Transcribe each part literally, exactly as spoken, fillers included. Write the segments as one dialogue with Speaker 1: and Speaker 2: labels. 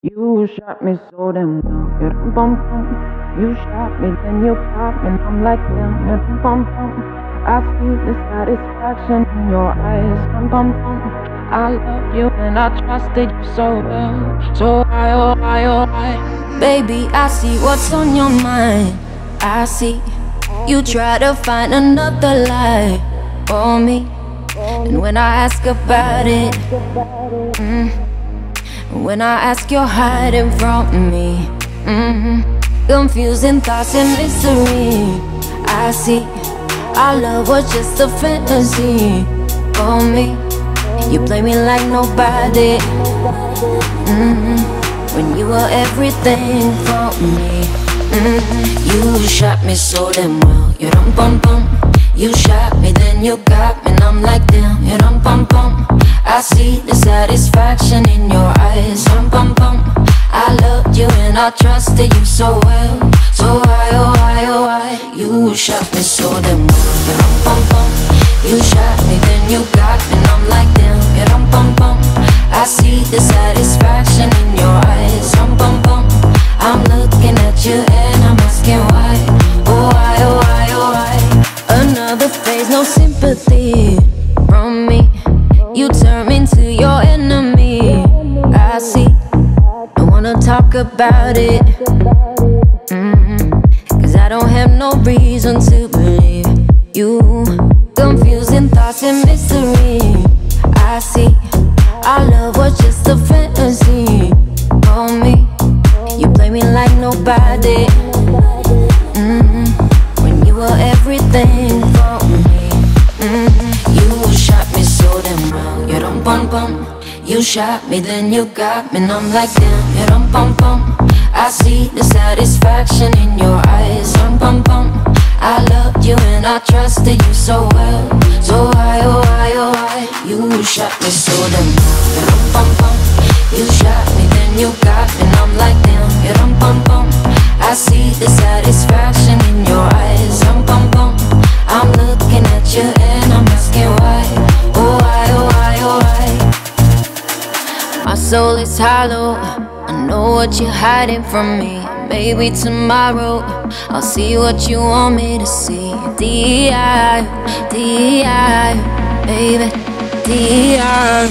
Speaker 1: You shot me so damn well. You dum bum bum. You shot me, then you got me, and I'm like damn. You dum bum bum. I see the satisfaction in your eyes. Dum bum bum. I love you and I trusted you so well. So why oh why oh why?
Speaker 2: Baby, I see what's on your mind. I see you try to find another lie for me. And when I ask about it, mm, when I ask, you're hiding from me. mm, Confusing thoughts and mystery. I see our love was just a fantasy for me. You play me like nobody. mm, When you were everything for me. mm, You shot me so damn well. You dum bum bum. You shot me, then you got me, and I'm like damn. You dum bum bum. I see the satisfaction in your eyes. Dum bum bum. I loved you and I trusted you so well. So why oh why oh why? You shot me so damn well. You dum bum bum. You shot me, then you got me, and I'm like damn. You dum bum bum. I see the satisfaction in your eyes. Dum bum bum. I'm looking at you and I'm asking why. Oh why oh why oh why? Another phase, no sympathy from me. You turn me into your enemy. I see. Don't wanna talk about it. mm, Cause I don't have no reason to believe you. Confusing thoughts and mystery. I see our love was just a fantasy for me. You play me like nobody. mm, When you were everything for me. mm, You shot me so damn well. You dum bum bum. You shot me, then you got me, and I'm like damn. You dum bum bum. I see the satisfaction in your eyes. Dum bum bum. I loved you and I trusted you so well. So why oh why oh why? You shot me so damn well. You dum bum bum. You shot me, then you got me, and I'm like damn. You dum bum bum. I see the satisfaction in your eyes. Dum bum bum. I'm looking at you and I'm asking why. Oh why oh why oh why? My soul is hollow. I know what you're hiding from me. Maybe tomorrow I'll see what you want me to see. D I, D I, baby, D I.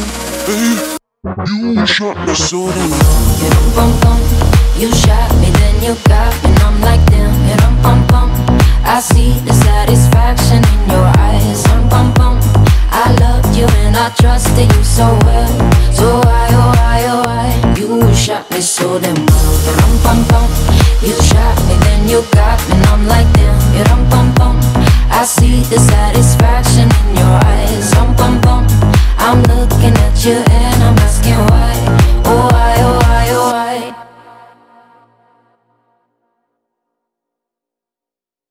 Speaker 3: You shot me so damn well.
Speaker 2: You dum bum bum. You shot me, then you got me, and I'm like damn. You dum bum bum. I see the satisfaction in your eyes. Dum bum bum. I loved you and I trusted you so well. So why oh why oh why? You shot me so damn well. You dum bum bum. You shot me, then you got me, and I'm like damn. You dum bum bum. I see the satisfaction in your eyes. Dum bum bum. I'm looking at you